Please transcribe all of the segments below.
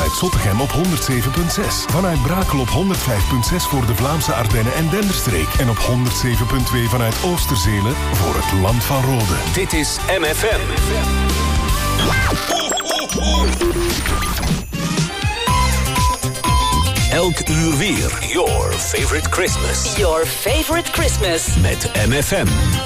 vanuit Zottegem op 107.6. Vanuit Brakel op 105.6 voor de Vlaamse Ardennen en Denderstreek. En op 107.2 vanuit Oosterzele voor het Land van Rode. Dit is MFM. Elk uur weer. Your favorite Christmas. Your favorite Christmas. Met MFM.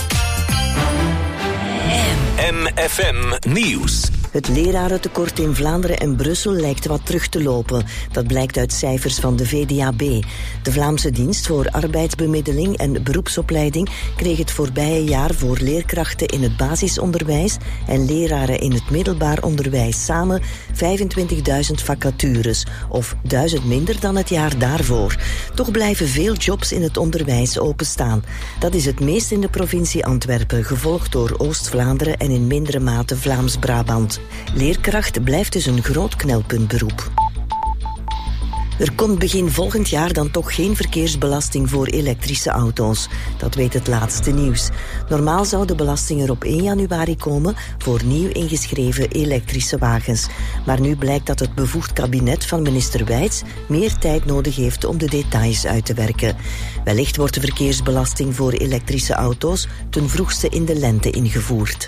MFM Nieuws. Het lerarentekort in Vlaanderen en Brussel lijkt wat terug te lopen. Dat blijkt uit cijfers van de VDAB. De Vlaamse Dienst voor Arbeidsbemiddeling en Beroepsopleiding kreeg het voorbije jaar voor leerkrachten in het basisonderwijs en leraren in het middelbaar onderwijs samen 25.000 vacatures, of 1000 minder dan het jaar daarvoor. Toch blijven veel jobs in het onderwijs openstaan. Dat is het meest in de provincie Antwerpen, gevolgd door Oost-Vlaanderen en in mindere mate Vlaams-Brabant. Leerkracht blijft dus een groot knelpuntberoep. Er komt begin volgend jaar dan toch geen verkeersbelasting voor elektrische auto's. Dat weet het laatste nieuws. Normaal zou de belasting er op 1 januari komen voor nieuw ingeschreven elektrische wagens. Maar nu blijkt dat het bevoegd kabinet van minister Wijts meer tijd nodig heeft om de details uit te werken. Wellicht wordt de verkeersbelasting voor elektrische auto's ten vroegste in de lente ingevoerd.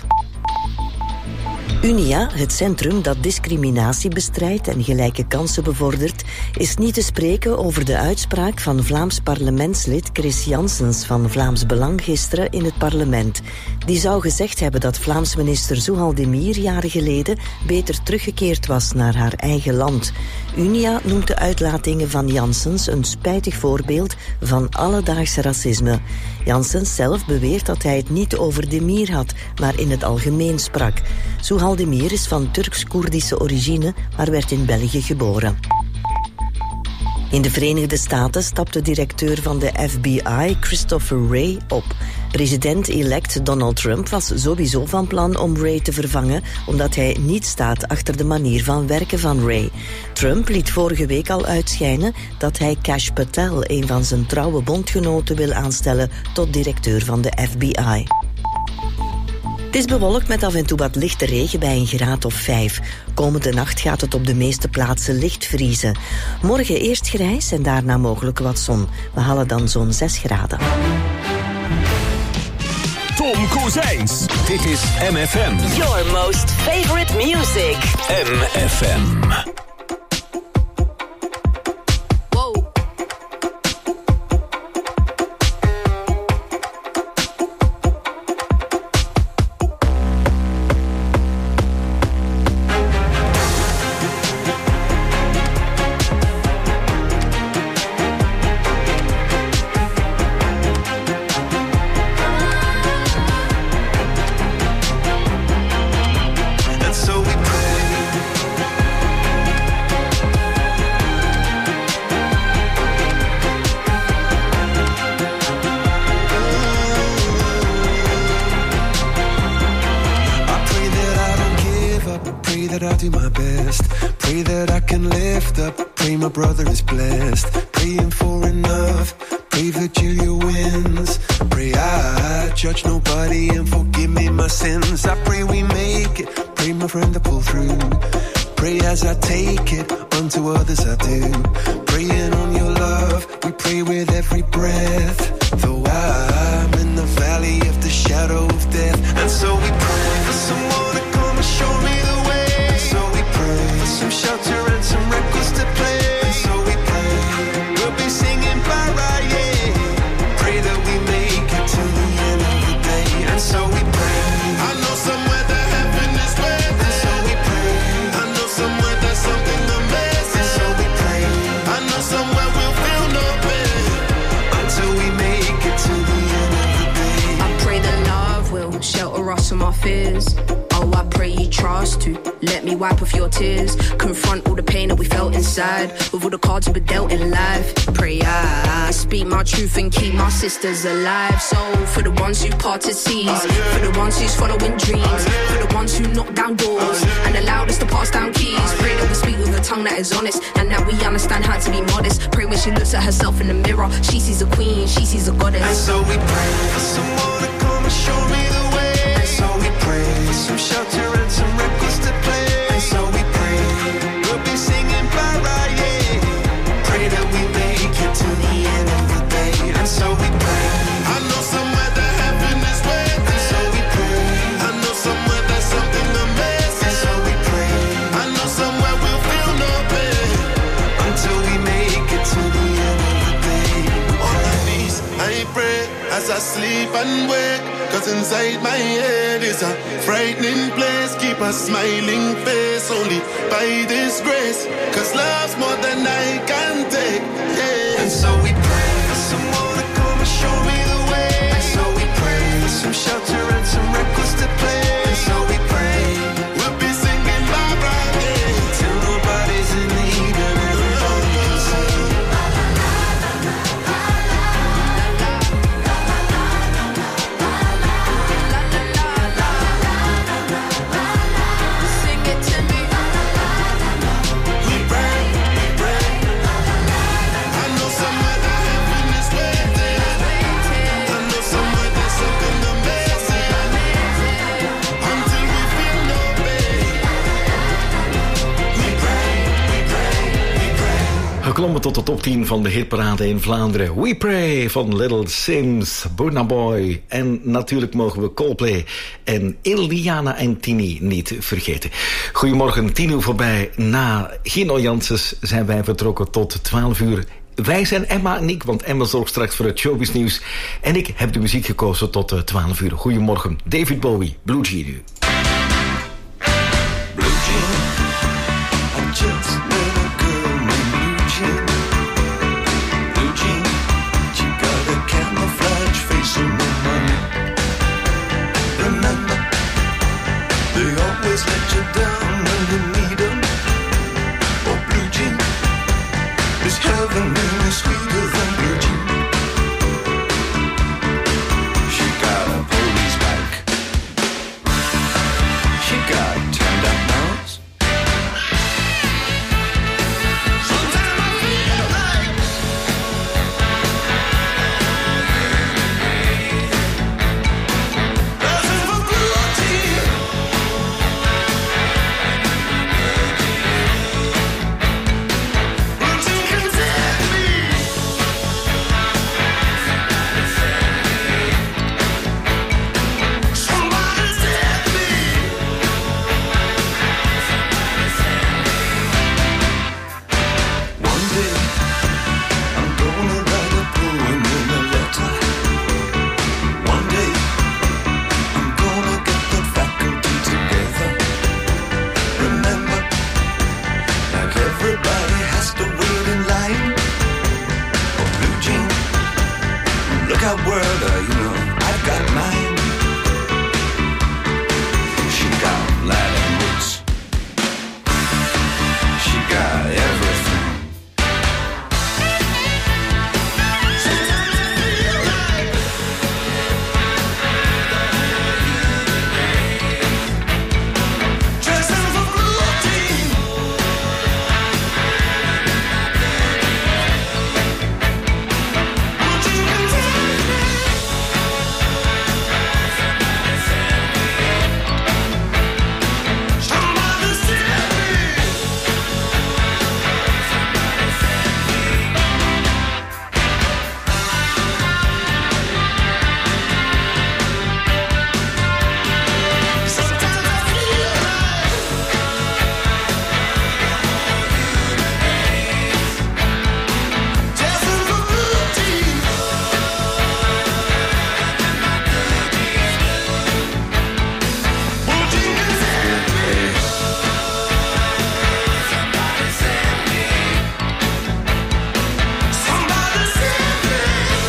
Unia, het centrum dat discriminatie bestrijdt en gelijke kansen bevordert, is niet te spreken over de uitspraak van Vlaams parlementslid Chris Janssens van Vlaams Belang gisteren in het parlement. Die zou gezegd hebben dat Vlaams minister Zuhal Demir jaren geleden beter teruggekeerd was naar haar eigen land. Unia noemt de uitlatingen van Janssens een spijtig voorbeeld van alledaags racisme. Janssens zelf beweert dat hij het niet over Demir had, maar in het algemeen sprak. Zuhal Demir is van Turks-Koerdische origine, maar werd in België geboren. In de Verenigde Staten stapt de directeur van de FBI, Christopher Wray, op. President-elect Donald Trump was sowieso van plan om Wray te vervangen, omdat hij niet staat achter de manier van werken van Wray. Trump liet vorige week al uitschijnen dat hij Kash Patel, een van zijn trouwe bondgenoten, wil aanstellen tot directeur van de FBI. Het is bewolkt met af en toe wat lichte regen bij een graad of 5. Komende nacht gaat het op de meeste plaatsen licht vriezen. Morgen eerst grijs en daarna mogelijk wat zon. We halen dan zo'n 6 graden. Tom Kozijns. Dit is MFM. Your most favorite music. MFM. Brother is blessed, praying for enough. Pray Virgilia wins. Pray I judge nobody and forgive me my sins. I pray we make it. Pray my friend to pull through. Pray as I take it, unto others I do. Praying on your love, we pray with every breath. Though I'm in the valley of the shadow of death, and so we pray for someone to come and show me the way. And so we pray for some shelter and some records to play. From our fears. Oh, I pray you trust to let me wipe off your tears. Confront all the pain that we felt inside, with all the cards we dealt in life. Pray I speak my truth and keep my sisters alive. So for the ones who parted seas, for the ones who's following dreams, for the ones who knock down doors and allowed us to pass down keys. Pray that we speak with a tongue that is honest and that we understand how to be modest. Pray when she looks at herself in the mirror, she sees a queen, she sees a goddess. And so we pray for someone to come and show me the way. So we pray for some shelter and some records to play. And so we pray we'll be singing by I sleep and wake, 'cause inside my head is a frightening place. Keep a smiling face only by this grace, 'cause love's more than I can take, yeah. And so we pray for someone to come and show me the way. And so we pray for some shelter and some records to play. And so we pray we'll be singing Barbara Day till nobody's in need and everybody can sing. Geklommen tot de top 10 van de hitparade in Vlaanderen. We Pray van Little Sims, Burna Boy. En natuurlijk mogen we Coldplay en Iliana en Tini niet vergeten. Goedemorgen, 10 uur voorbij. Na Gino Janssens zijn wij vertrokken tot 12 uur. Wij zijn Emma en ik, want Emma zorgt straks voor het showbiz nieuws. En ik heb de muziek gekozen tot 12 uur. Goedemorgen, David Bowie, Blue Jean nu. Blue Jean, I just met a girl named Blue Jean. Blue Jean, she got a camouflage face on her money. Remember, they always let you down when you need them. Oh, Blue Jean, this heaven really sweeter than Blue Jean. She got a police bike. She got turned up nose. Sometimes I feel like dancing for cruelty. Nothing can save me. Somebody save me. One day, I'm gonna write a poem in a letter. One day, I'm gonna get the faculty together. Remember, like everybody has to wait in line. Oh, Blue Jean, look out, world, I've got mine. She got Latin roots. She got everything. Sometimes I feel like dressing for cruelty. Nothing can save me. Somebody save me. Sometimes I feel like dressing for cruelty. Nothing can save me. Somebody save me.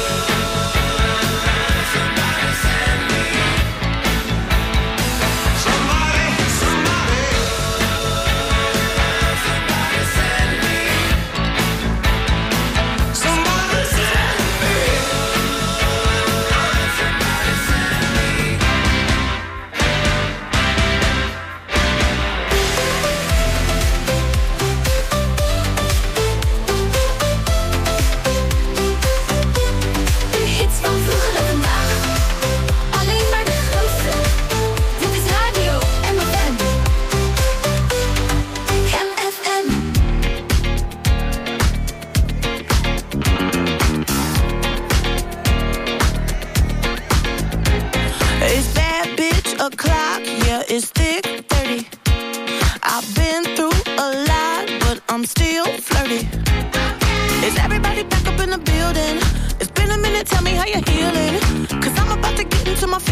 Somebody save me. De hits van vroeger en vandaag, alleen maar de grootste. Dit is radio MFM. MFM. It's bad bitch o'clock, yeah, it's thick 30. I've been through a lot, but I'm still flirty. Is everybody back up in the building? It's been a minute, tell me how you're healing.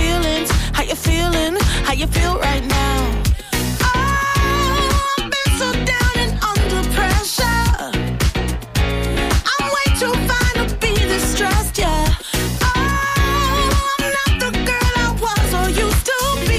feelings, how you feeling, how you feel right now. Oh, I've been so down and under pressure. I'm way too fine to be distressed, yeah. Oh, I'm not the girl I was or used to be.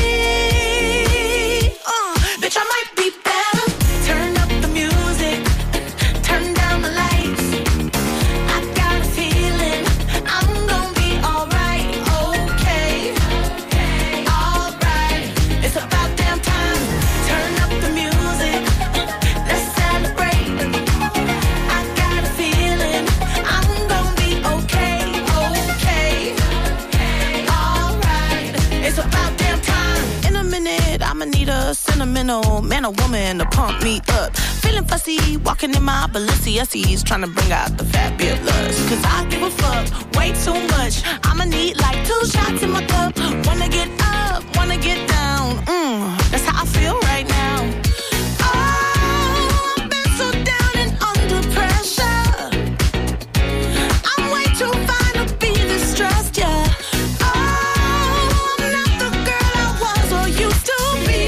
Bitch, I might be better. Turn up the music, turn down the lights. I got a feeling I'm gonna be alright, okay, alright. It's about damn time. Turn up the music, let's celebrate. I got a feeling I'm gonna be okay, alright. It's about damn time. In a minute, I'ma need a sentimental man or woman to pump me up. Feeling fussy, walking in my Balenciennes, trying to bring out the fabulous. Cause I give a fuck way too much. I'ma need like 2 shots in my cup. Wanna get up, wanna get down. That's how I feel right now. Oh, I've been so down and under pressure. I'm way too fine to be distressed, yeah. Oh, I'm not the girl I was or used to be.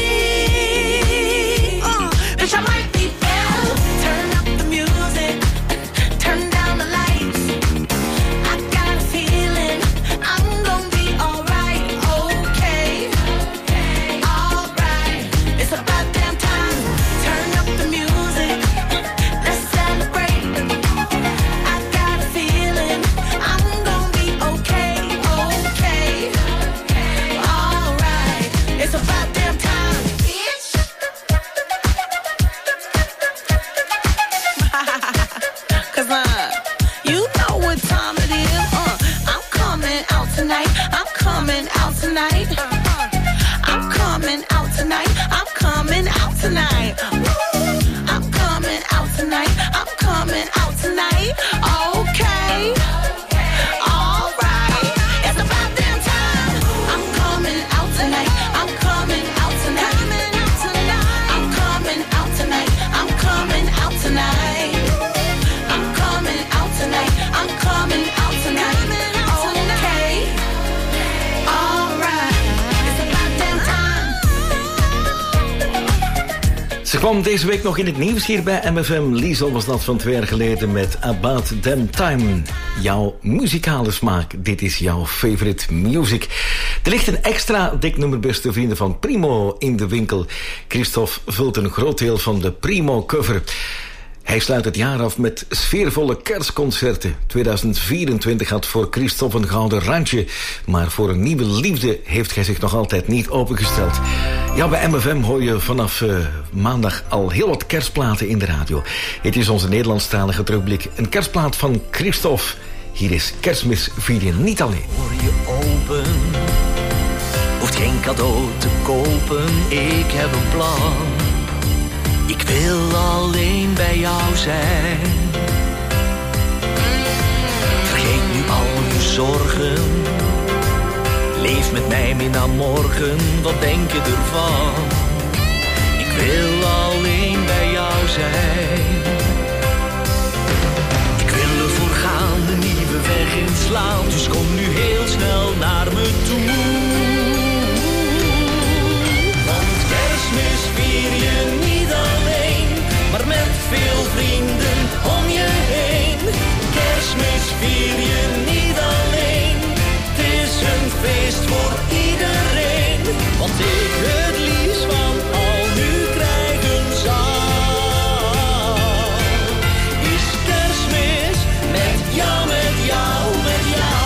Bitch, I might be better. Turn up the music, turn down the lights. I got a feeling I'm gonna be alright, okay, alright. It's about damn time. Turn up the music, let's celebrate. I got a feeling I'm gonna be okay, alright. It's about damn time, bitch. Cause you know what time it is. I'm coming out tonight. I'm coming out tonight. I'm coming out tonight. I'm coming out tonight. I'm coming out tonight. I'm coming out tonight. Okay. Alright. It's about damn time. I'm coming out tonight. I'm coming out tonight. I'm coming out tonight. I'm coming out tonight. I'm coming out tonight. I'm coming out tonight. Okay. Alright. It's about damn time. Ze kwam deze week nog in het nieuws hier bij MFM. Liesel was dat van 2 jaar geleden met About Damn Time. Jouw muzikale smaak, dit is jouw favorite music. Er ligt een extra dik nummer, beste vrienden, van Primo in de winkel. Christophe vult een groot deel van de Primo cover. Hij sluit het jaar af met sfeervolle kerstconcerten. 2024 had voor Christophe een gouden randje. Maar voor een nieuwe liefde heeft hij zich nog altijd niet opengesteld. Ja, bij MFM hoor je vanaf maandag al heel wat kerstplaten in de radio. Het is onze Nederlandstalige terugblik. Een kerstplaat van Christophe. Hier is Kerstmis vier je niet alleen. Voor je open, hoeft geen cadeau te kopen. Ik heb een plan. Ik wil alleen bij jou zijn. Vergeet nu al je zorgen. Leef met mij mee naar morgen. Wat denk je ervan? Ik wil alleen bij jou zijn. Ik wil ervoor gaan, een nieuwe weg inslaan. Dus kom nu heel snel naar me toe. Want Kerstmis vier je niet alleen, maar met veel vrienden om je heen. Kerstmis vier je niet alleen, het is een feest voor iedereen. Want ik het liefst van al nu krijgen zal, is Kerstmis met jou, met jou, met jou.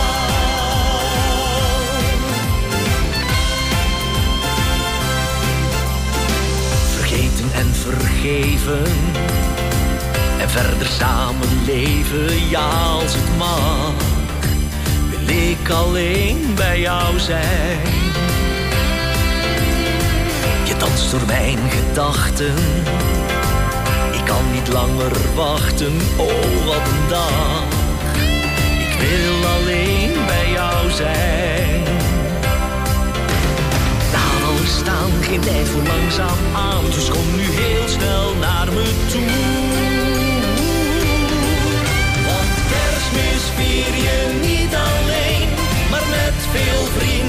Vergeten en vergeven en verder samen leven, ja als het mag, wil ik alleen bij jou zijn. Je danst door mijn gedachten, ik kan niet langer wachten, oh wat een dag. Ik wil alleen bij jou zijn. Laat alles staan, geen tijd voor langzaam aan, dus kom nu heel snel naar me toe. Want Kerstmis vier je niet alleen, maar met veel vrienden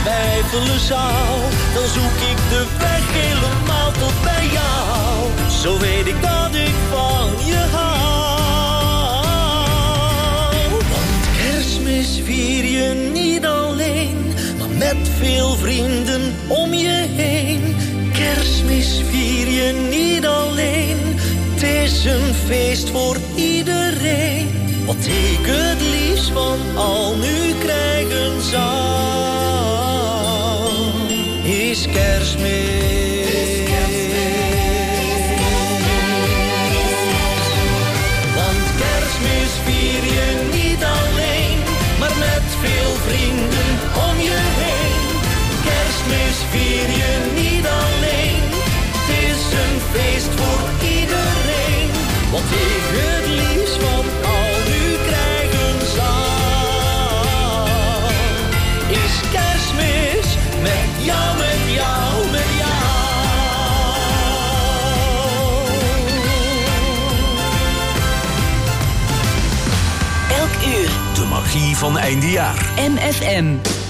twijfelen zou, dan zoek ik de weg helemaal tot bij jou. Zo weet ik dat ik van je hou. Want Kerstmis vier je niet alleen, maar met veel vrienden om je heen. Kerstmis vier je niet alleen, het is een feest voor iedereen. Wat ik het liefst van al nu krijgen zou, is Kerstmis. Want Kerstmis vier je niet alleen, maar met veel vrienden om je heen. Kerstmis vier je niet alleen, het is een feest voor iedereen. Wat ik het liefst van al nu krijgen zou, is Kerstmis met jou, met jou, met jou. Elk uur. De magie van eindejaar. MFM.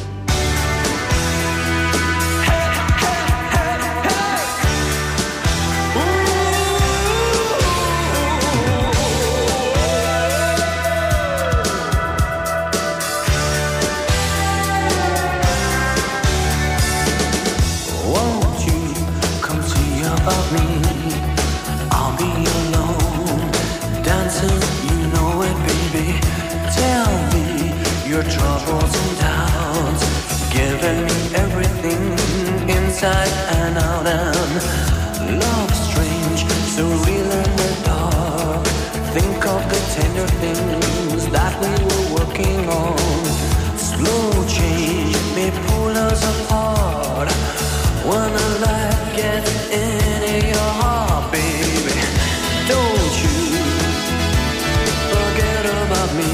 Troubles and doubts, giving me everything inside and out, and love strange, so real in the dark. Think of the tender things that we were working on. Slow change may pull us apart when a light gets into your heart, baby. Don't you forget about me.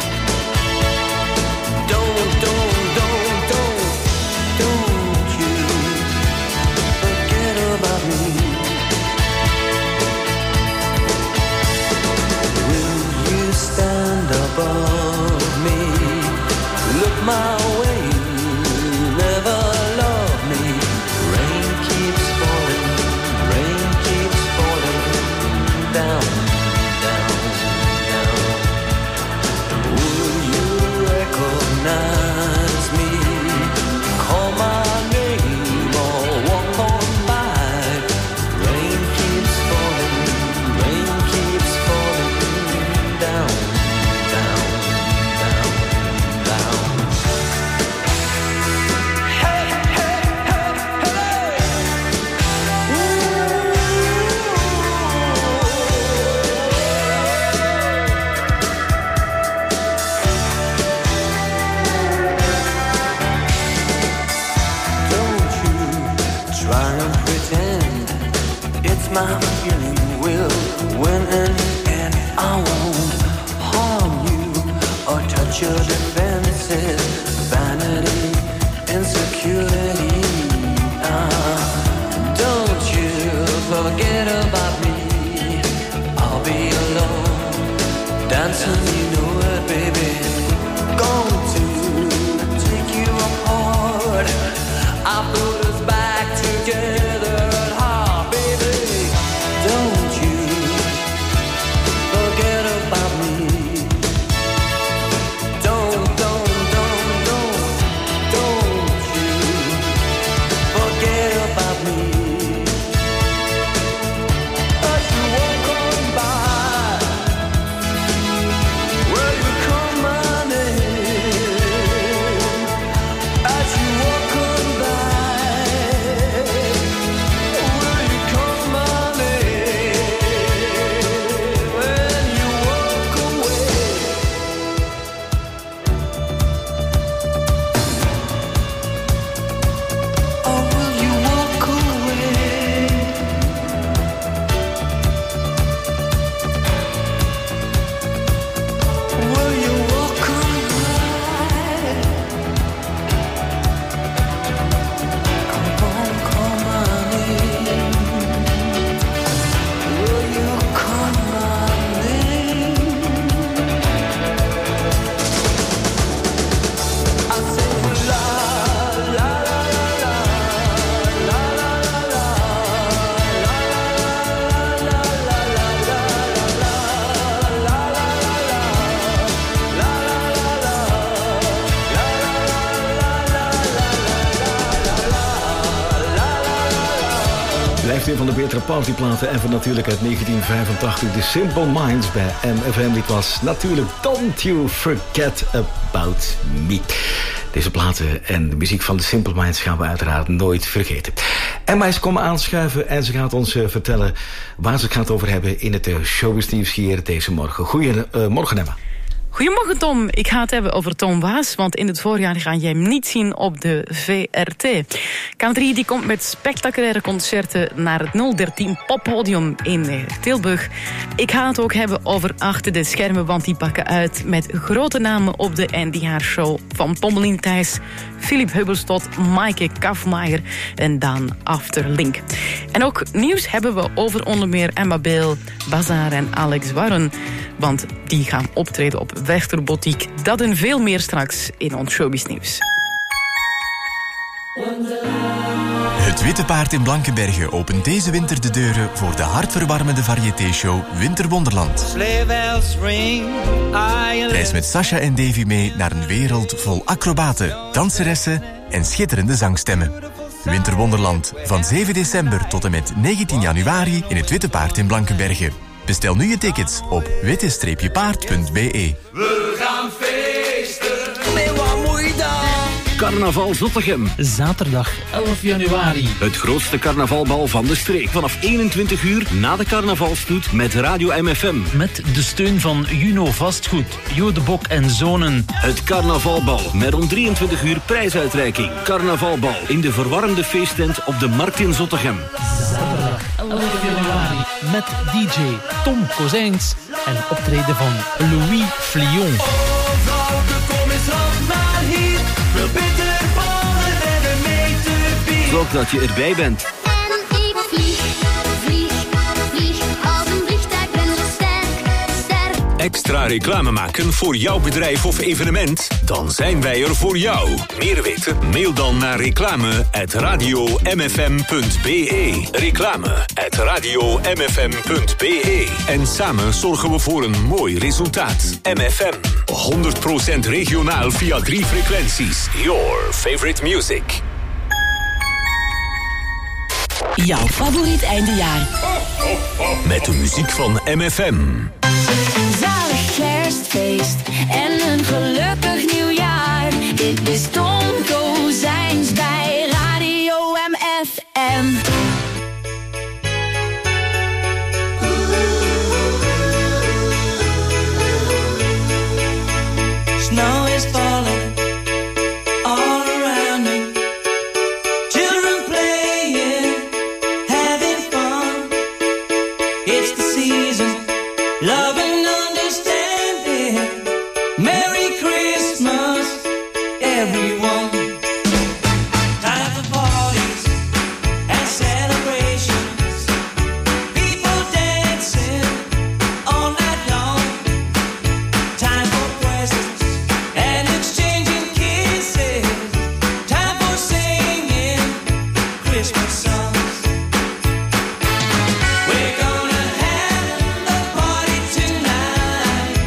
My way, never love me. Rain keeps falling down, down, down. Will you recognize me? Call my name or walk on by. Rain keeps falling down, down, down, down. My feeling will win in the end. I won't harm you or touch your defenses. Vanity, insecurity. Don't you forget about me. I'll be alone, dancing, you know it, baby. Going to take you apart. I put us back together. Don't you forget about me. Don't you forget about me. Oh, betere partyplaten ever natuurlijk uit 1985. The Simple Minds bij MFM. Dit was natuurlijk Don't You Forget About Me. Deze platen en de muziek van The Simple Minds gaan we uiteraard nooit vergeten. Emma is komen aanschuiven en ze gaat ons vertellen waar ze het gaat over hebben in het Showbiz Nieuws hier deze morgen. Goedemorgen Emma. Goedemorgen Tom, ik ga het hebben over Tom Waas, want in het voorjaar ga je hem niet zien op de VRT. K3 die komt met spectaculaire concerten naar het 013 Poppodium in Tilburg. Ik ga het ook hebben over achter de schermen, want die pakken uit met grote namen op de NDH-show. Van Pommelien Thijs, Philip Hubbels tot Maaike Kafmaier en Daan Afterlink. En ook nieuws hebben we over onder meer Emma Beel, Bazaar en Alex Warren, want die gaan optreden op Westerboutique. Dat en veel meer straks in ons Showbiz Nieuws. Het Witte Paard in Blankenberge opent deze winter de deuren voor de hartverwarmende variété-show Winterwonderland. Reis met Sasha en Davy mee naar een wereld vol acrobaten, danseressen en schitterende zangstemmen. Winterwonderland van 7 december tot en met 19 januari in het Witte Paard in Blankenberge. Bestel nu je tickets op witte-paard.be. We gaan feesten. Nee, wat moet je dan? Carnaval Zottegem. Zaterdag 11 januari. Het grootste carnavalbal van de streek. Vanaf 21 uur na de carnavalstoet met Radio MFM. Met de steun van Juno Vastgoed, Jo de Bok en Zonen. Het carnavalbal met om 23 uur prijsuitreiking. Carnavalbal in de verwarmde feesttent op de Markt in Zottegem. Zaterdag 11 januari. Met DJ Tom Kozijns en optreden van Louis Flion. Zorg dat je erbij bent. En ik vlieg als een vliegtuig, ben zo sterk. Extra reclame maken voor jouw bedrijf of evenement? Dan zijn wij er voor jou. Meer weten? Mail dan naar reclame@radiomfm.be. Reclame@radiomfm.be. En samen zorgen we voor een mooi resultaat. MFM. 100% regionaal via 3 frequenties. Your favorite music. Jouw favoriet eindejaar. Met de muziek van MFM. Zalig kerstfeest en een gelukkig nieuwjaar. Dit is Tom Kozijns bij Radio MFM. Snow is falling all around me. Children playing, having fun. It's the season, love and understanding. Merry Christmas, everyone. Time for parties and celebrations. People dancing all night long. Time for presents and exchanging kisses. Time for singing Christmas songs. We're gonna have a party tonight.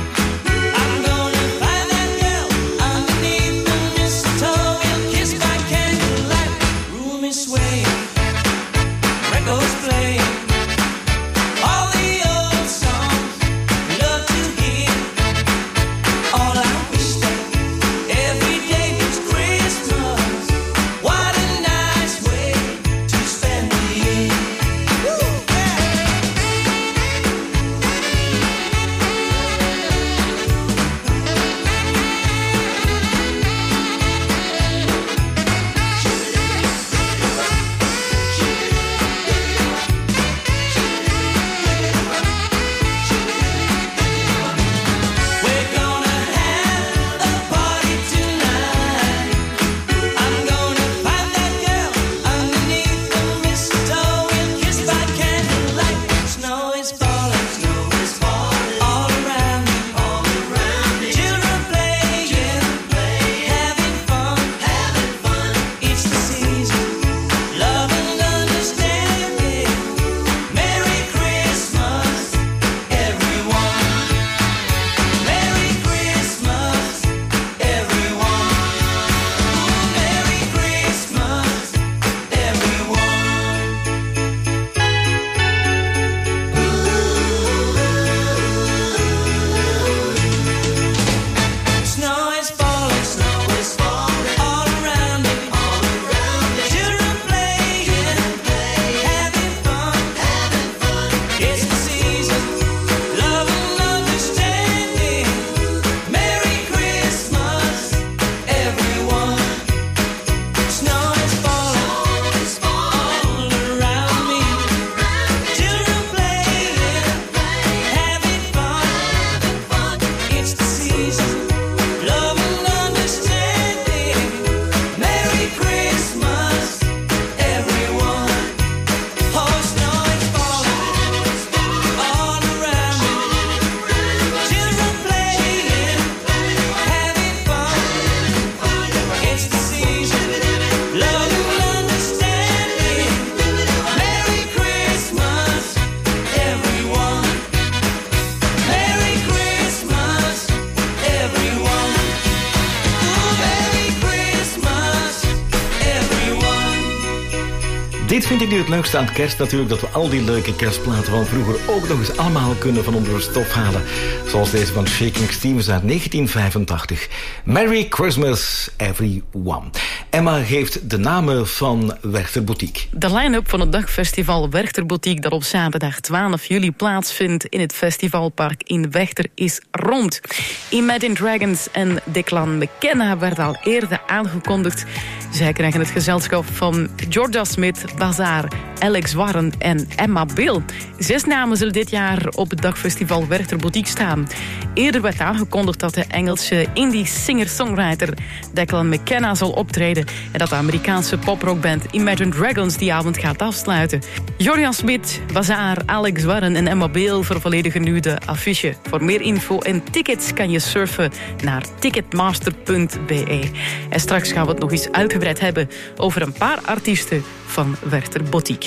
vind ik nu het leukste aan kerst natuurlijk, dat we al die leuke kerstplaten van vroeger ook nog eens allemaal kunnen van onder de stof halen. Zoals deze van Shaking Stevens uit 1985. Merry Christmas, everyone. Emma geeft de namen van Werchter Boutique. De line-up van het dagfestival Werchter Boutique, dat op zaterdag 12 juli plaatsvindt in het festivalpark in Wechter, is rond. Imagine Dragons en Declan McKenna werden al eerder aangekondigd. Zij krijgen het gezelschap van Georgia Smith, Bazaar, Alex Warren en Emma Bill. 6 namen zullen dit jaar op het dagfestival Werchter Boutique staan. Eerder werd aangekondigd dat de Engelse indie singer-songwriter Declan McKenna zal optreden en dat de Amerikaanse poprockband Imagine Dragons die avond gaat afsluiten. Georgia Smith, Bazaar, Alex Warren en Emma Bill vervolledigen nu de affiche. Voor meer info en tickets kan je surfen naar ticketmaster.be. En straks gaan we het nog eens uitgebreid hebben over een paar artiesten van Werchter Boutique.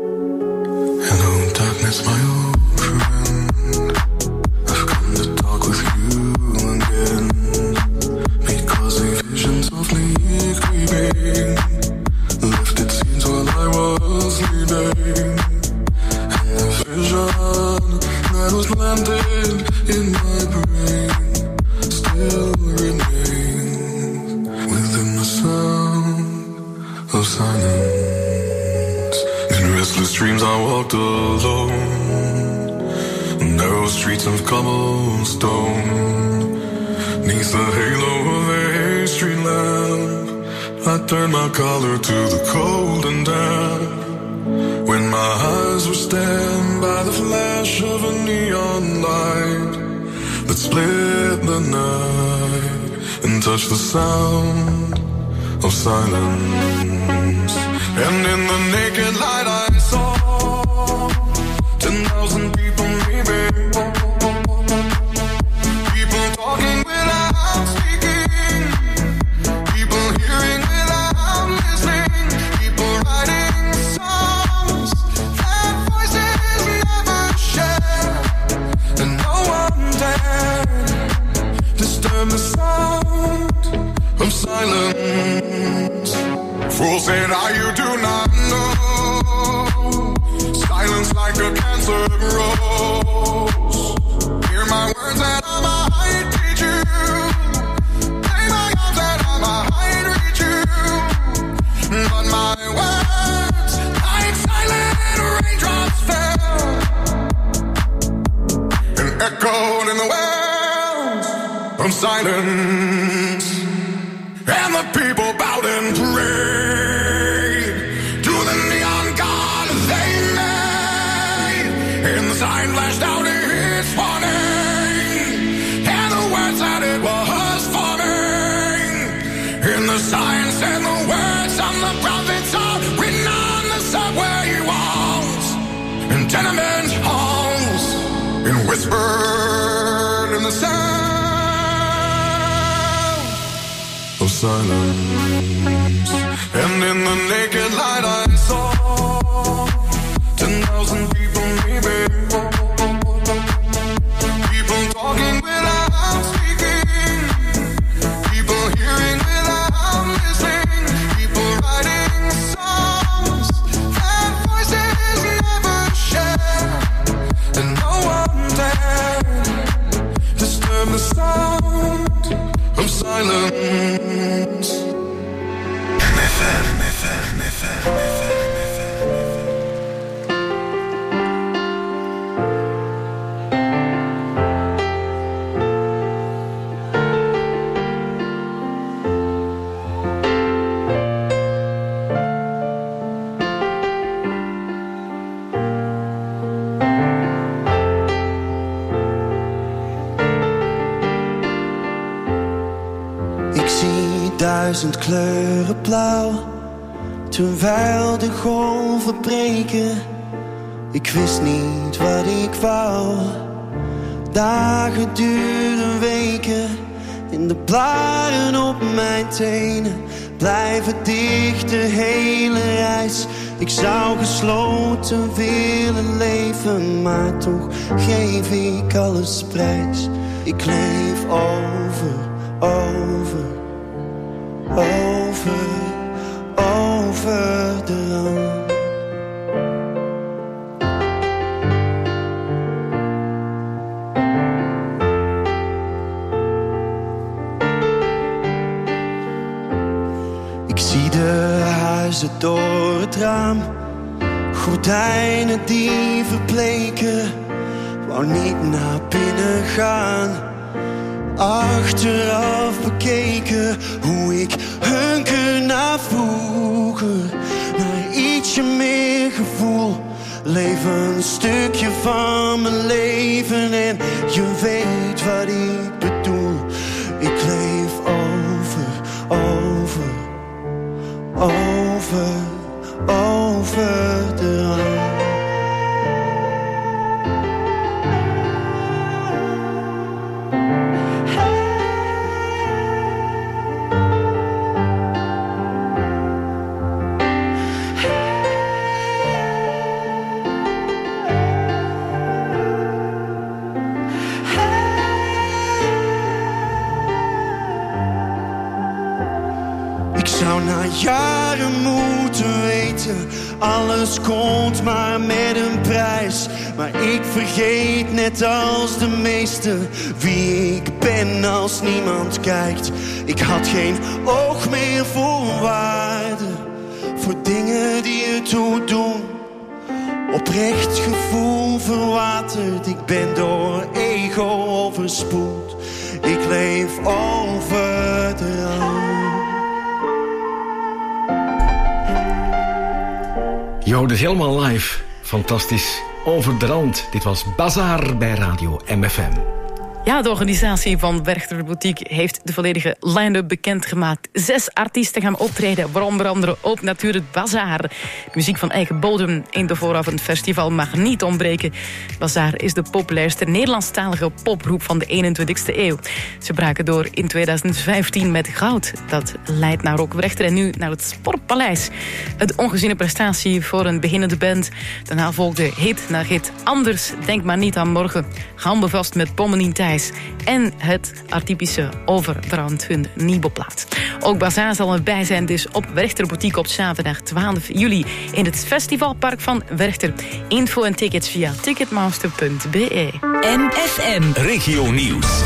Hello, darkness, my old friend. I've come to talk with you again. Because a vision softly creeping left its scenes while I was sleeping. And the vision that was planted in my brain still remains within the sound of silence. In restless dreams I walked alone, narrow streets of cobblestone. Neath the halo of a street lamp, I turned my collar to the cold and damp. When my eyes were stabbed by the flash of a neon light that split the night and touched the sound of silence. And in the naked light I saw 10,000 people maybe, people talking without speaking, people hearing without listening, people writing songs that voices never share, and no one dared disturb the sound of silence. Fools said, you do not know. Silence like a cancer grows. Hear my words and I might teach you. Play my arms and I might reach you. But my words, like silent raindrops fell and echoed in the wells of silence. And the people bowed and prayed to the neon god they made. And the sign flashed out its warning, and the words that it was forming. And the sign said the words on the prophets are written on the subway walls and tenement halls, and whispered in the sound of silence. And in the naked light I saw 10,000 people maybe, people talking without speaking, people hearing without listening, people writing songs that voices never share, and no one dared disturb the sound of silence. MFM. Ik zie 1000 kleuren blauw, terwijl de golven breken. Ik wist niet wat ik wou. Dagen duren weken, en de blaren op mijn tenen blijven dicht de hele reis. Ik zou gesloten willen leven, maar toch geef ik alles prijs. Ik leef over de rand. het raam. Gordijnen die verbleken, wou niet naar binnen gaan. Achteraf bekeken, hoe ik hunker naar vroeger. Naar ietsje meer gevoel. Leef een stukje van mijn leven en je weet wat ik bedoel. Ik leef over de rand. Na jaren moeten weten, alles komt maar met een prijs. Maar ik vergeet net als de meesten wie ik ben als niemand kijkt. Ik had geen oog meer voor waarde, voor dingen die ertoe doen. Oprecht gevoel verwaterd, ik ben door ego overspoeld. Ik leef over de rand. Jo, dus helemaal live. Fantastisch. Over de rand. Dit was Bazaar bij Radio MFM. Ja, de organisatie van Werchter Boutique heeft de volledige line-up bekendgemaakt. 6 artiesten gaan optreden, waaronder andere ook natuurlijk Bazaar. Muziek van eigen bodem in de vooravondfestival mag niet ontbreken. Bazaar is de populairste Nederlandstalige popgroep van de 21ste eeuw. Ze braken door in 2015 met Goud. Dat leidt naar Rock Werchter en nu naar het Sportpaleis. Het ongeziene prestatie voor een beginnende band. Daarna volgde hit na hit. Anders, denk maar niet aan morgen. Handen vast met pommen in Thijs. En het atypische Overbrand, hun nieuwe plaat. Ook Bazaar zal erbij zijn dus op Werchter Boutique op zaterdag 12 juli... in het festivalpark van Werchter. Info en tickets via ticketmaster.be. MFM Regio Nieuws.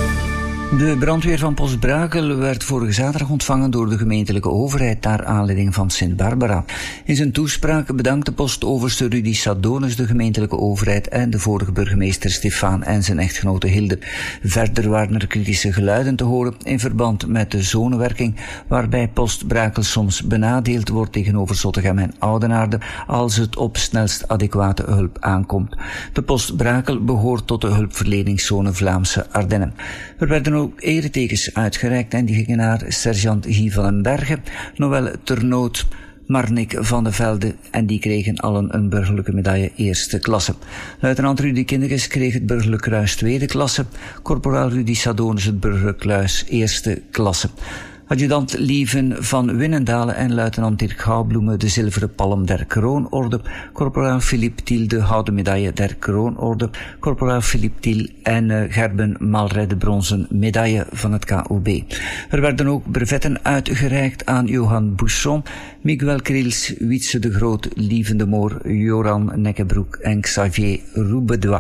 De brandweer van Postbrakel werd vorige zaterdag ontvangen door de gemeentelijke overheid naar aanleiding van Sint-Barbara. In zijn toespraak bedankte postoverste Rudy Sadonis de gemeentelijke overheid en de vorige burgemeester Stefaan en zijn echtgenote Hilde. Verder waren er kritische geluiden te horen in verband met de zonenwerking, waarbij Postbrakel soms benadeeld wordt tegenover Zottegem en Oudenaarde als het op snelst adequate hulp aankomt. De Postbrakel behoort tot de hulpverleningszone Vlaamse Ardennen. Er werden ook eretekens uitgereikt en die gingen naar sergeant Guy van den Bergen, Noël Ternoot, Marnik van de Velde en die kregen allen een burgerlijke medaille eerste klasse. Luitenant Rudy Kindeges kreeg het burgerlijk kruis tweede klasse, korporaal Rudy Sadonis het burgerlijk kruis eerste klasse. Adjudant Lieven van Winnendalen en luitenant Dirk Gouwbloemen de zilveren palm der kroonorde, korporaal Philippe Thiel de houten medaille der kroonorde, korporaal Philippe Thiel en Gerben Malre de bronzen medaille van het KOB. Er werden ook brevetten uitgereikt aan Johan Bousson, Miguel Kriels, Wietse de Groot, Lieven de Moor, Joran Nekkebroek en Xavier Roubedois.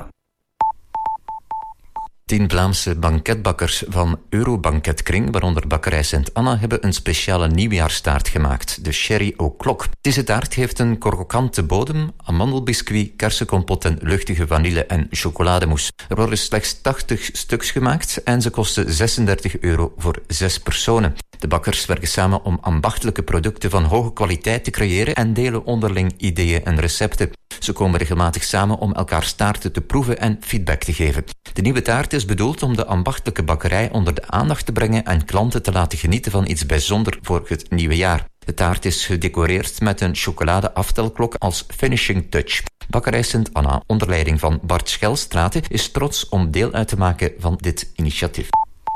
10 Vlaamse banketbakkers van Eurobanketkring, waaronder bakkerij Sint-Anna, hebben een speciale nieuwjaarstaart gemaakt, de Sherry O'Clock. Deze taart heeft een krokante bodem, amandelbiscuit, kersenkompot en luchtige vanille- en chocolademousse. Er worden slechts 80 stuks gemaakt en ze kosten €36 voor 6 personen. De bakkers werken samen om ambachtelijke producten van hoge kwaliteit te creëren en delen onderling ideeën en recepten. Ze komen regelmatig samen om elkaars taarten te proeven en feedback te geven. De nieuwe taart is bedoeld om de ambachtelijke bakkerij onder de aandacht te brengen en klanten te laten genieten van iets bijzonders voor het nieuwe jaar. De taart is gedecoreerd met een chocolade-aftelklok als finishing touch. Bakkerij Sint-Anna, onder leiding van Bart Schelstraten, is trots om deel uit te maken van dit initiatief.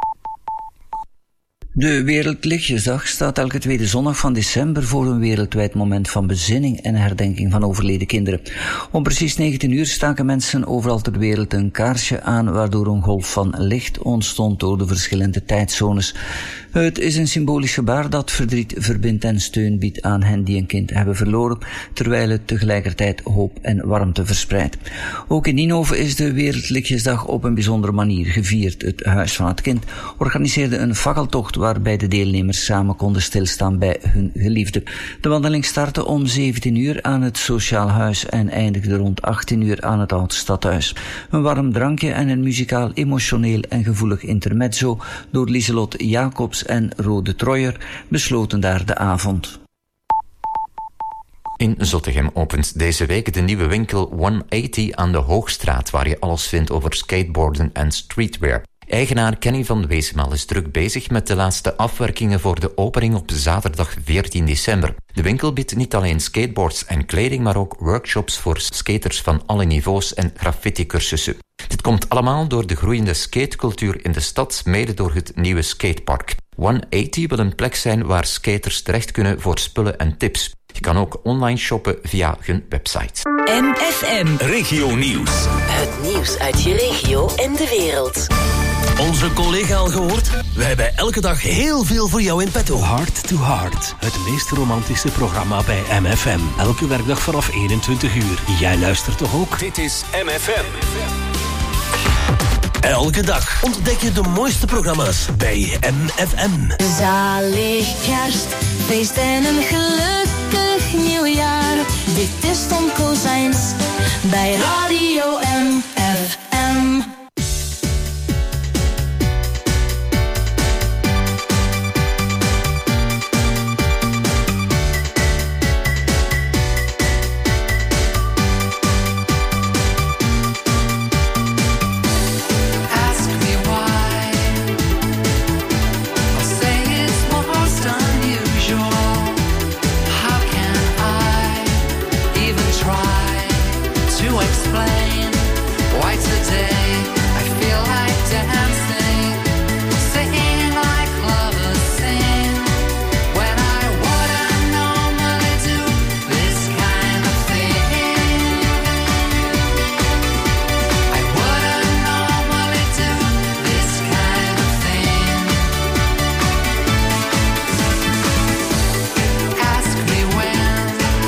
De Wereldlichtjesdag staat elke tweede zondag van december voor een wereldwijd moment van bezinning en herdenking van overleden kinderen. Om precies 19 uur staken mensen overal ter wereld een kaarsje aan, waardoor een golf van licht ontstond door de verschillende tijdzones. Het is een symbolisch gebaar dat verdriet verbindt en steun biedt aan hen die een kind hebben verloren, terwijl het tegelijkertijd hoop en warmte verspreidt. Ook in Ninove is de Wereldlichtjesdag op een bijzondere manier gevierd. Het Huis van het Kind organiseerde een fakkeltocht waarbij de deelnemers samen konden stilstaan bij hun geliefde. De wandeling startte om 17 uur aan het Sociaal Huis en eindigde rond 18 uur aan het Oud-Stadhuis. Een warm drankje en een muzikaal, emotioneel en gevoelig intermezzo door Lieselot Jacobs en Rode Troyer besloten daar de avond. In Zottegem opent deze week de nieuwe winkel 180 aan de Hoogstraat, waar je alles vindt over skateboarden en streetwear. Eigenaar Kenny van Weesmaal is druk bezig met de laatste afwerkingen voor de opening op zaterdag 14 december. De winkel biedt niet alleen skateboards en kleding, maar ook workshops voor skaters van alle niveaus en graffiti-cursussen. Dit komt allemaal door de groeiende skatecultuur in de stad, mede door het nieuwe skatepark. 180 wil een plek zijn waar skaters terecht kunnen voor spullen en tips. Je kan ook online shoppen via hun website. MFM Regio Nieuws. Het nieuws uit je regio en de wereld. Onze collega al gehoord? We hebben elke dag heel veel voor jou in petto. Heart to Heart, het meest romantische programma bij MFM. Elke werkdag vanaf 21 uur. Jij luistert toch ook? Dit is MFM. Elke dag ontdek je de mooiste programma's bij MFM. Zalig kerstfeest en een gelukkig nieuwjaar. Dit is Tom Kozijns bij Radio MFM. Explain why today I feel like dancing, singing like lovers sing, when I wouldn't normally do this kind of thing. I wouldn't normally do this kind of thing. Ask me when,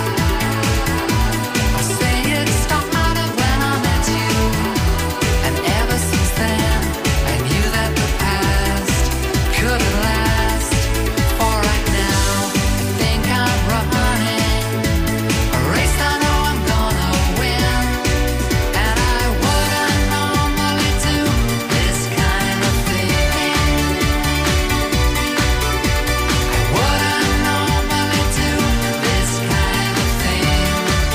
I'll say it started when I met you, and ever since then I knew that the past couldn't last. For right now I think I'm running a race I know I'm gonna win, and I wouldn't normally do this kind of thing. I wouldn't normally do this kind of thing.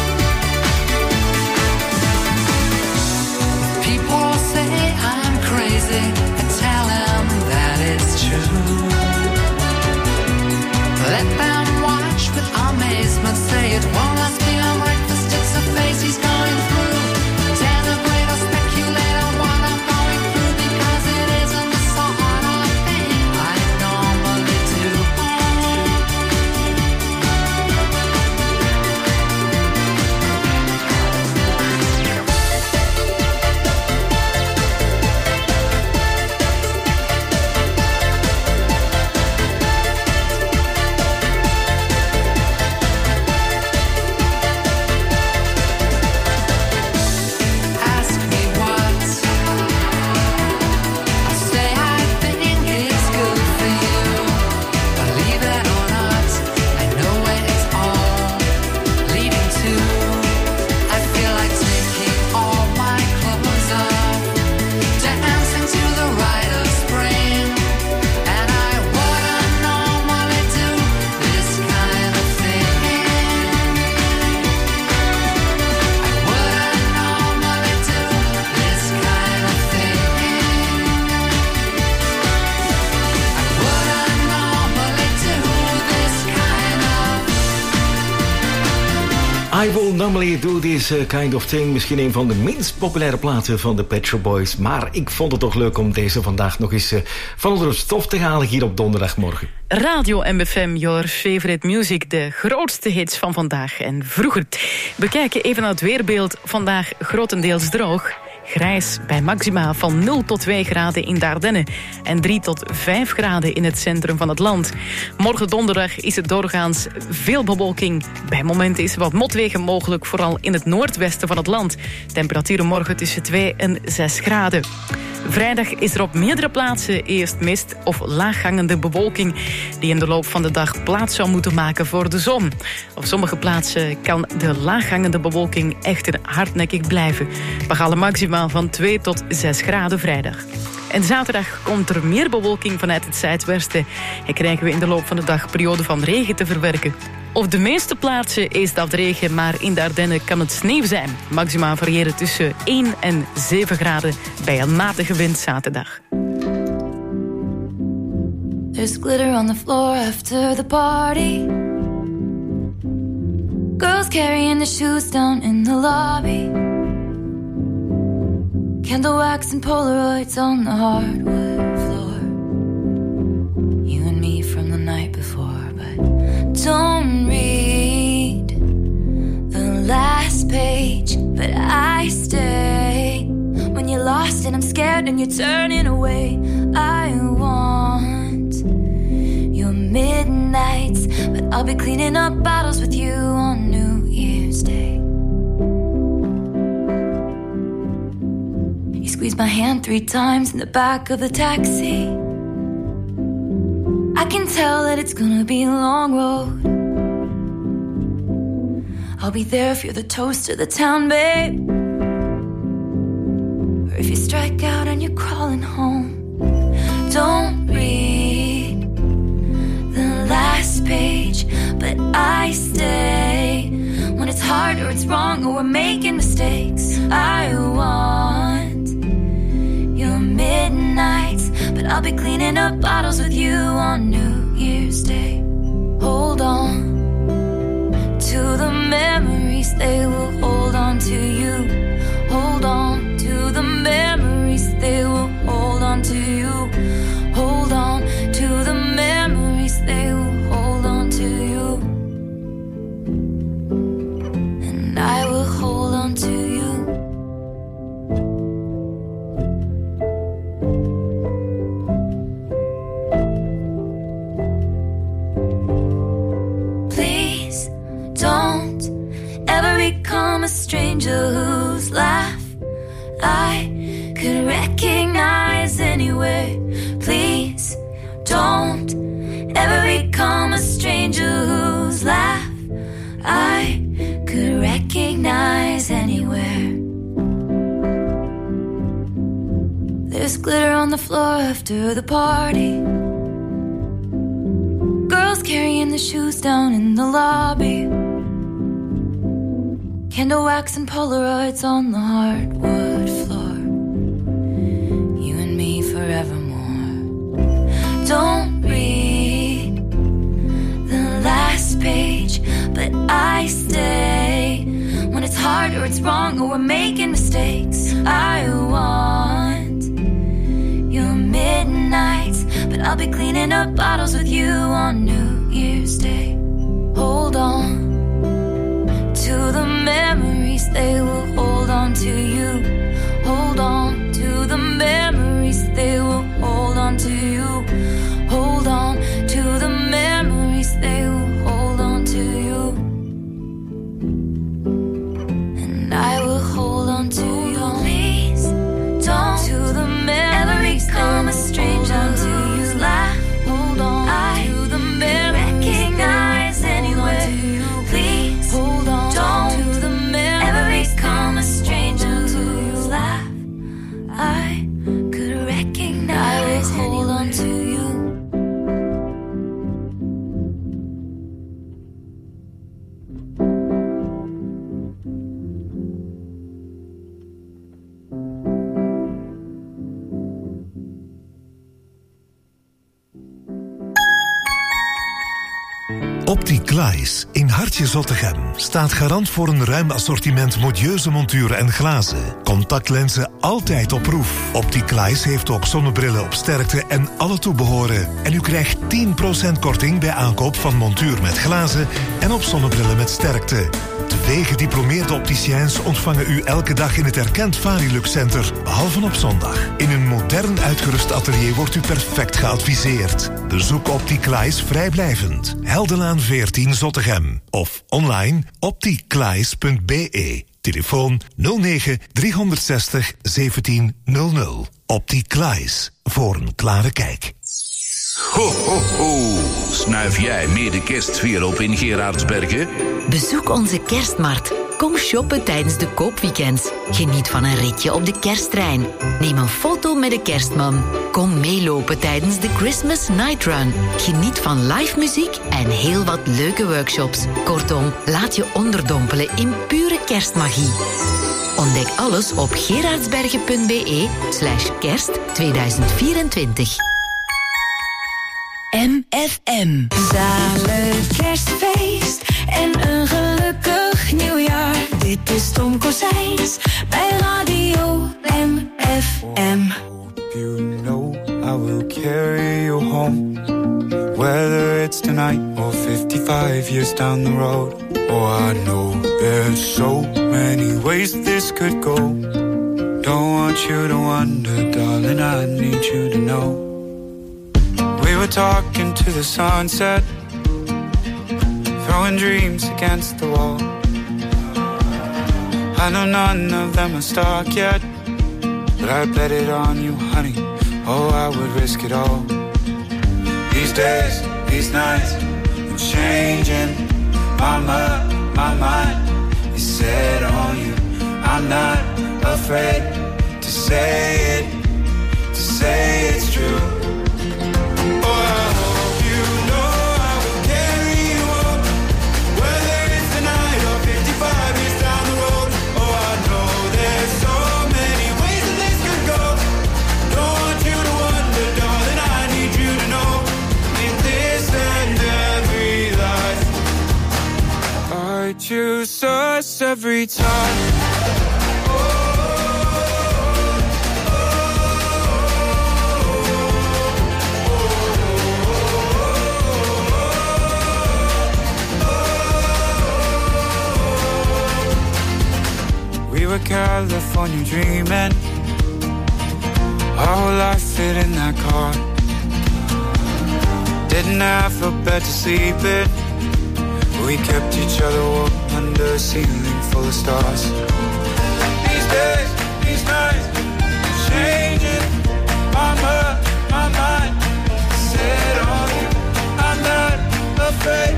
People say I'm crazy, I tell them that it's true. Let them watch with amazement, say it won't last beyond breakfast, it's a phase he's going through. Denigrate or speculate on what I'm going through, because it isn't the sort of thing I normally do. Ask me what, I'll say I think it's good for you. Believe it or not, I know where it's all leading to. I feel like taking all my clothes off, dancing to the rite of spring, and I wouldn't normally do this kind of thing. I wouldn't normally do this kind of thing. I wouldn't normally do this kind of. I Will Normally Do This Kind of Thing. Misschien een van de minst populaire platen van de Pet Shop Boys. Maar ik vond het toch leuk om deze vandaag nog eens van onder het stof te halen hier op donderdagmorgen. Radio MFM, your favorite music. De grootste hits van vandaag en vroeger. We kijken even naar het weerbeeld. Vandaag grotendeels droog. Grijs bij maxima van 0 tot 2 graden in de Ardennen en 3 tot 5 graden in het centrum van het land. Morgen donderdag is het doorgaans veel bewolking. Bij momenten is er wat motwegen mogelijk, vooral in het noordwesten van het land. Temperaturen morgen tussen 2 en 6 graden. Vrijdag is er op meerdere plaatsen eerst mist of laaghangende bewolking die in de loop van de dag plaats zou moeten maken voor de zon. Op sommige plaatsen kan de laaghangende bewolking echter hardnekkig blijven. We halen maximaal van 2 tot 6 graden vrijdag. En zaterdag komt er meer bewolking vanuit het zuidwesten en krijgen we in de loop van de dag periode van regen te verwerken. Op de meeste plaatsen is dat regen, maar in de Ardennen kan het sneeuw zijn. Maxima variëren tussen 1 en 7 graden bij een matige wind zaterdag. There's glitter on the floor after the party. Girls carrying their shoes down in the lobby. Candle wax and Polaroids on the hardwood floor. You and me from the night before, but don't read the last page. But I stay when you're lost and I'm scared and you're turning away. I want your midnights, but I'll be cleaning up bottles with you on New Year's Day. You squeeze my hand 3 times in the back of the taxi. I can tell that it's gonna be a long road. I'll be there if you're the toast of the town, babe. Or if you strike out and you're crawling home. Don't read the last page, but I stay when it's hard or it's wrong or we're making mistakes. I want your midnights, but I'll be cleaning up bottles with you on New Year's Day. Hold on to the memories, they will hold on to you. Hold on to the memories, they will hold on to you. Hold on to the memories, they will hold on to you. And I will hold on to you. Don't ever become a stranger whose laugh I could recognize anywhere. Please don't ever become a stranger whose laugh I could recognize anywhere. There's glitter on the floor after the party. Girls carrying the shoes down in the lobby. Candle wax and Polaroids on the hardwood floor. You and me forevermore. Don't read the last page, but I stay when it's hard or it's wrong or we're making mistakes. I want your midnights, but I'll be cleaning up bottles with you on New Year's Day. Hold on to the memories, they will hold on to you. Hold on to the memories, they will hold on to you. Hold on to the memories, they will hold on to you. And I will hold on to you. Please don't to the memories, come a stranger to you. Laugh, hold on to the memories, recognize anywhere. Please hold on to the memories, come a stranger to you. Laugh, I could recognize. I will hold on to you. Opticlies in Hartje Zottegem staat garant voor een ruim assortiment modieuze monturen en glazen. Contactlenzen altijd op proef. Opticlies heeft ook zonnebrillen op sterkte en alle toebehoren. En u krijgt 10% korting bij aankoop van montuur met glazen en op zonnebrillen met sterkte. 2 gediplomeerde opticiens ontvangen u elke dag in het erkend Varilux Center, behalve op zondag. In een modern uitgerust atelier wordt u perfect geadviseerd. Bezoek Opticlies vrijblijvend. Heldenlaan 14 Zottegem. Of online opticlies.be. Telefoon 09 360 1700. Optiek Klaes, voor een klare kijk. Ho, ho, ho. Snuif jij meer de kerstsfeer op in Gerardsbergen? Bezoek onze kerstmarkt. Kom shoppen tijdens de koopweekends. Geniet van een ritje op de kersttrein. Neem een foto met de kerstman. Kom meelopen tijdens de Christmas Night Run. Geniet van live muziek en heel wat leuke workshops. Kortom, laat je onderdompelen in pure kerstmagie. Ontdek alles op gerardsbergen.be/kerst 2024. MFM. Zalig kerstfeest en een gelukkig nieuwjaar. Dit is Tom Kozijns bij Radio MFM. You know I will carry you home, whether it's tonight or 55 years down the road. Oh, I know there's so many ways this could go. Don't want you to wonder, darling, I need you to know. We were talking to the sunset, throwing dreams against the wall. I know none of them are stuck yet, but I bet it on you, honey. Oh, I would risk it all. These days, these nights, I'm changing. My mind is set on you. I'm not afraid to say it's true. Choose us every time. We were California dreaming, our whole life fit in that car. Didn't have a bed to sleep in, we kept each other warm under a ceiling full of stars. These days, these nights, changing. My mind set on you. I'm not afraid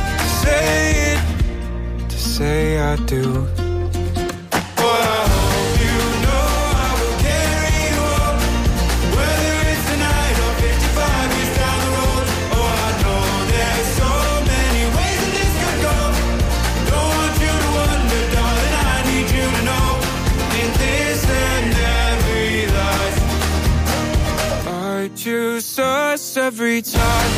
to say I do. Choose us every time.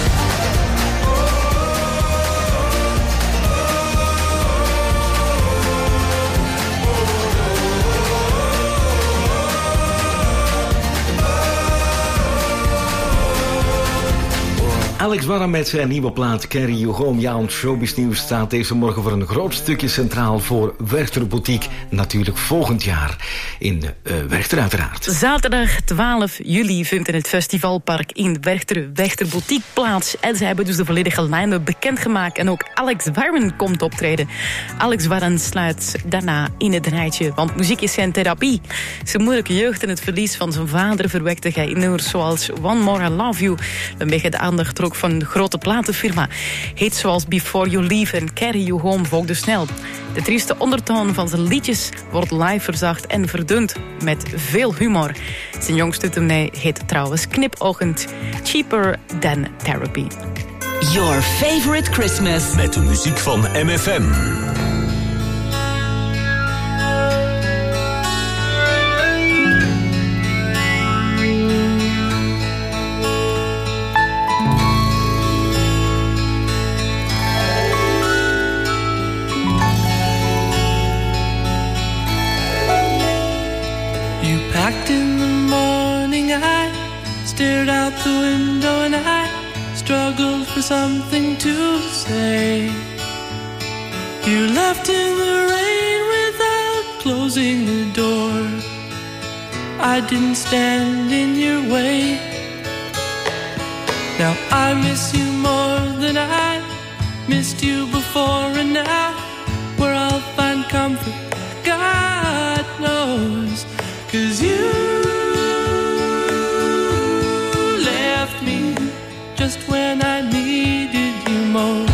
Alex Warren met zijn nieuwe plaat Carry You Home. Ja, ons showbiz nieuws staat deze morgen voor een groot stukje centraal voor Werchter Boutique. Natuurlijk volgend jaar in Werchter uiteraard. Zaterdag 12 juli vindt in het festivalpark in Werchter Boutique plaats. En ze hebben dus de volledige line-up bekendgemaakt. En ook Alex Warren komt optreden. Alex Warren sluit daarna in het rijtje, want muziek is zijn therapie. Zijn moeilijke jeugd en het verlies van zijn vader verwekte hij in nummers zoals One More I Love You, waarmee de aandacht trok van de grote platenfirma. Hits zoals Before You Leave en Carry You Home volgden snel. De trieste ondertoon van zijn liedjes wordt live verzacht en verdund met veel humor. Zijn jongste tournee heet trouwens knipoogend Cheaper Than Therapy. Your favorite Christmas. Met de muziek van MFM. Packed in the morning, I stared out the window and I struggled for something to say. You left in the rain without closing the door. I didn't stand in your way. Now I miss you more than I missed you before, and now where I'll find comfort, God knows, 'cause you left me just when I needed you most.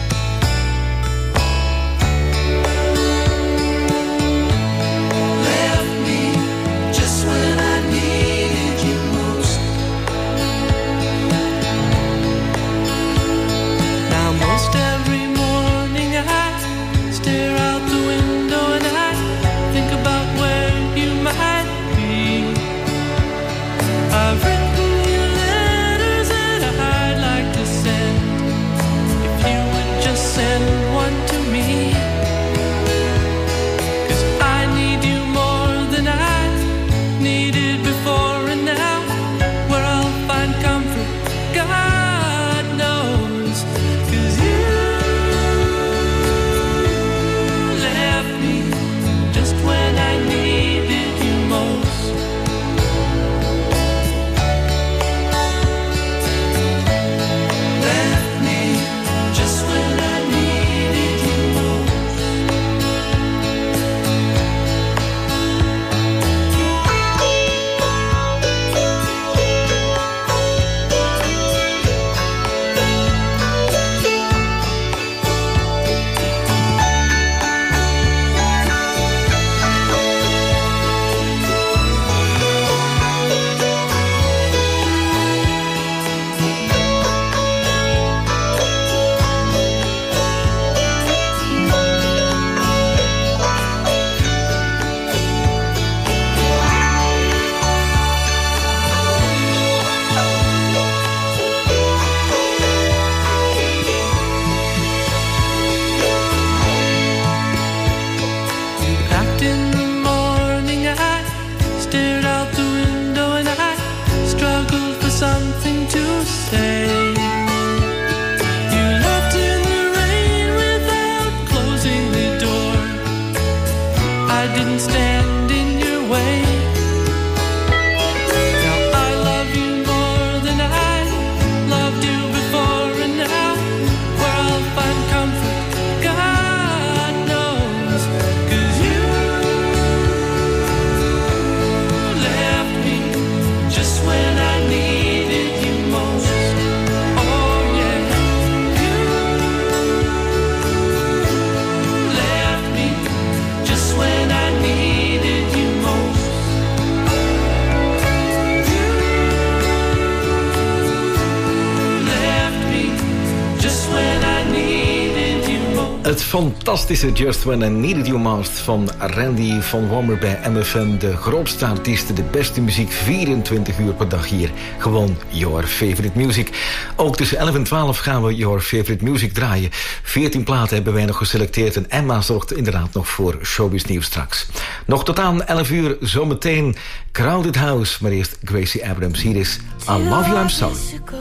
Het fantastische Just When I Needed You Most van Randy van Wammer bij MFM. De grootste artiesten, de beste muziek, 24 uur per dag hier. Gewoon Your Favorite Music. Ook tussen 11 en 12 gaan we Your Favorite Music draaien. 14 platen hebben wij nog geselecteerd en Emma zorgt inderdaad nog voor Showbiz Nieuws straks. Nog tot aan 11 uur zometeen Crowded House. Maar eerst Gracie Abrams. Hier is I Love You, I'm Sorry.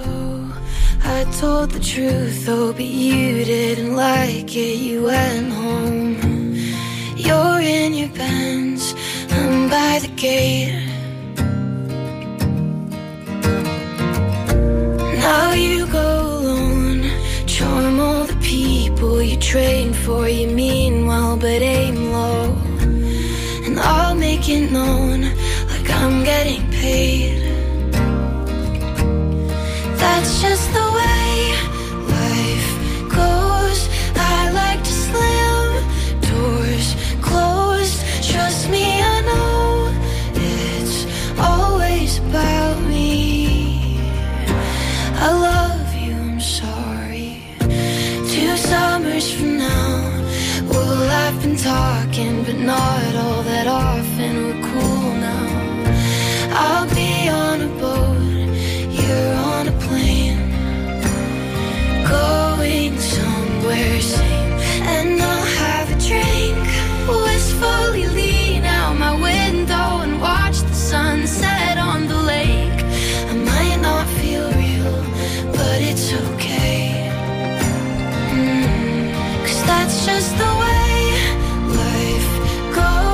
I told the truth, oh, but you didn't like it. You went home. You're in your Benz, I'm by the gate. Now you go alone, charm all the people you train for. You mean well, but aim low. And I'll make it known, like I'm getting paid. That's just the way life goes. I like to slam doors closed. Trust me, I know it's always about me. I love you, I'm sorry. 2 summers from now, well, I've been talking, but not all that often. We're cool now. I'll be on a boat, you're on a plane, going somewhere sane. And I'll have a drink, wistfully lean out my window and watch the sunset on the lake. I might not feel real, but it's okay, 'cause that's just the way life goes.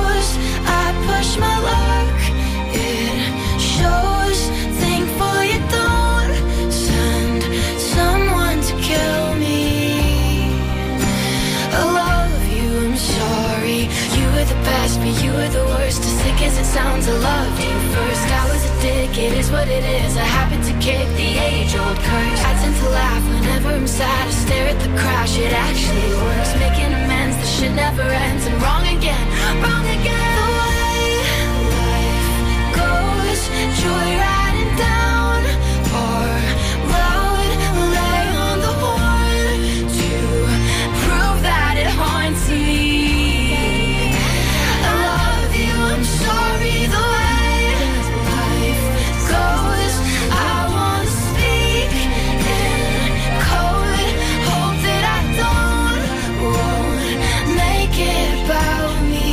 sounds. I loved you first. I was a dick, it is what it is. I happen to kick the age-old curse. I tend to laugh whenever I'm sad. I stare at the crash, it actually works. Making amends, the shit never ends. I'm wrong again, wrong again. The way life goes, joyriding down our road, lay on the horn to prove that it haunts me. I love you, I'm sorry. The way life goes, I wanna speak in code. Hope that I won't make it about me.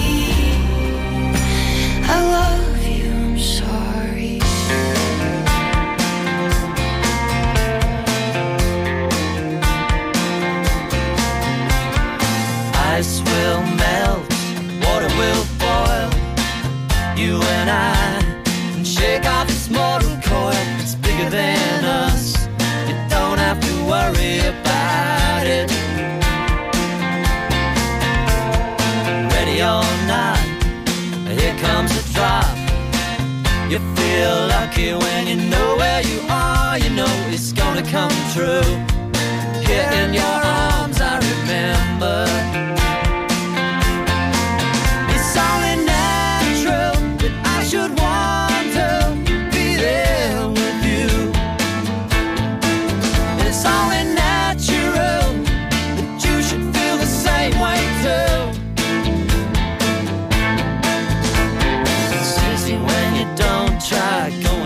I love you, I'm sorry. Ice will melt, water will boil. You and I can shake off this mortal coil. It's bigger than us. You don't have to worry about it. Ready or not, here comes the drop. You feel lucky when you know where you are. You know it's gonna come true. Here in your arms I remember. It's only natural that I should want to be there with you. And it's only natural that you should feel the same way too. It's easy when you don't try. Go